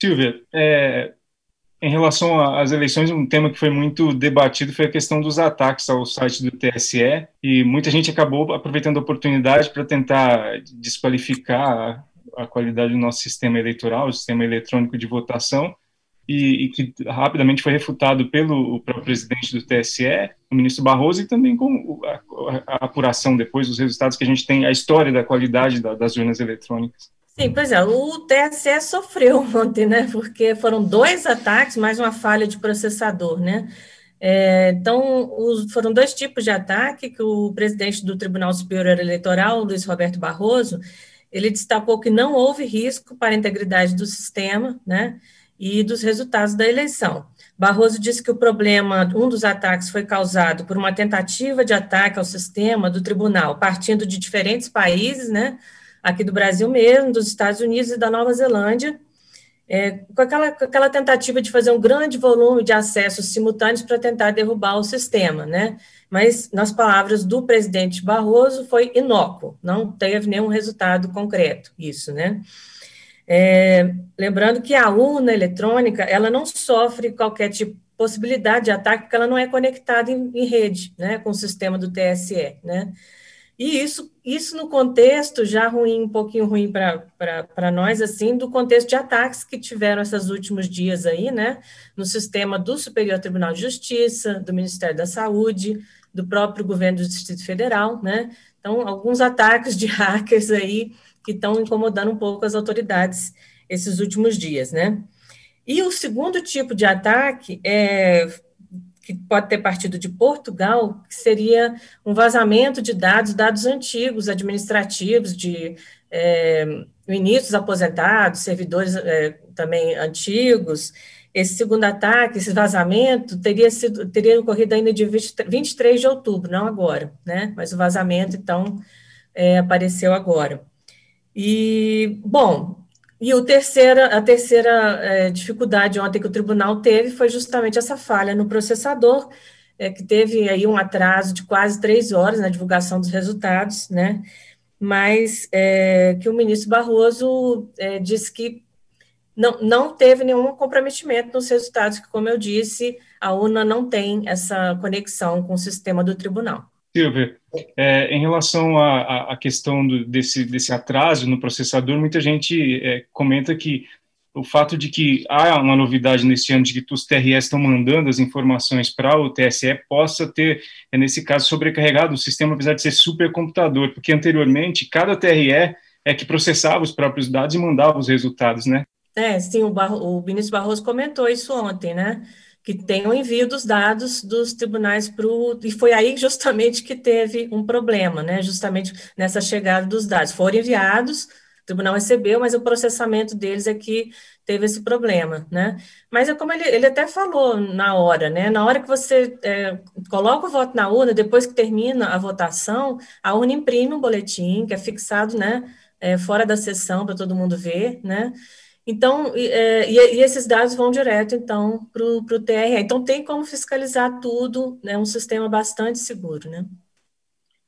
Silvia, em relação às eleições, um tema que foi muito debatido foi a questão dos ataques ao site do TSE, e muita gente acabou aproveitando a oportunidade para tentar desqualificar a qualidade do nosso sistema eleitoral, o sistema eletrônico de votação, e que rapidamente foi refutado pelo próprio presidente do TSE, o ministro Barroso, e também com a apuração depois dos resultados que a gente tem, a história da qualidade das urnas eletrônicas. Sim, pois é, o TSE sofreu ontem, né? Porque foram dois ataques, mais uma falha de processador, né? Então, foram dois tipos de ataque que o presidente do Tribunal Superior Eleitoral, Luiz Roberto Barroso, ele destacou que não houve risco para a integridade do sistema, né? E dos resultados da eleição. Barroso disse que o problema, um dos ataques foi causado por uma tentativa de ataque ao sistema do tribunal, partindo de diferentes países, né? Aqui do Brasil mesmo, dos Estados Unidos e da Nova Zelândia, com aquela tentativa de fazer um grande volume de acessos simultâneos para tentar derrubar o sistema, né? Mas, nas palavras do presidente Barroso, foi inócuo, não teve nenhum resultado concreto, isso, né? Lembrando que a urna eletrônica, ela não sofre qualquer tipo de possibilidade de ataque, porque ela não é conectada em rede, né, com o sistema do TSE, né? E isso no contexto já ruim, um pouquinho ruim para nós, assim, do contexto de ataques que tiveram esses últimos dias aí, né, no sistema do Superior Tribunal de Justiça, do Ministério da Saúde, do próprio governo do Distrito Federal, né, então, alguns ataques de hackers aí que estão incomodando um pouco as autoridades esses últimos dias, né. E o segundo tipo de ataque que pode ter partido de Portugal, que seria um vazamento de dados antigos, administrativos, de ministros aposentados, servidores também antigos. Esse segundo ataque, esse vazamento, teria ocorrido ainda dia 23 de outubro, não agora, né? Mas o vazamento, então, apareceu agora. E, bom, a terceira dificuldade ontem que o tribunal teve foi justamente essa falha no processador, que teve aí um atraso de quase 3 horas na divulgação dos resultados, né? Mas que o ministro Barroso disse que não teve nenhum comprometimento nos resultados, que, como eu disse, a urna não tem essa conexão com o sistema do tribunal. Silvia, em relação à questão desse atraso no processador, muita gente comenta que o fato de que há uma novidade nesse ano de que os TRS estão mandando as informações para o TSE possa ter, nesse caso, sobrecarregado o sistema, apesar de ser supercomputador, porque anteriormente cada TRE é que processava os próprios dados e mandava os resultados, né? Sim, o ministro Barroso comentou isso ontem, né? Que tem o envio dos dados dos tribunais para o. E foi aí justamente que teve um problema, né? Justamente nessa chegada dos dados. Foram enviados, o tribunal recebeu, mas o processamento deles é que teve esse problema, né? Mas é como ele até falou na hora, né? Na hora que você coloca o voto na urna, depois que termina a votação, a urna imprime um boletim que é fixado, né? Fora da sessão para todo mundo ver, né? Então, e esses dados vão direto, então, para o TRE. Então, tem como fiscalizar tudo, né? Um sistema bastante seguro, né?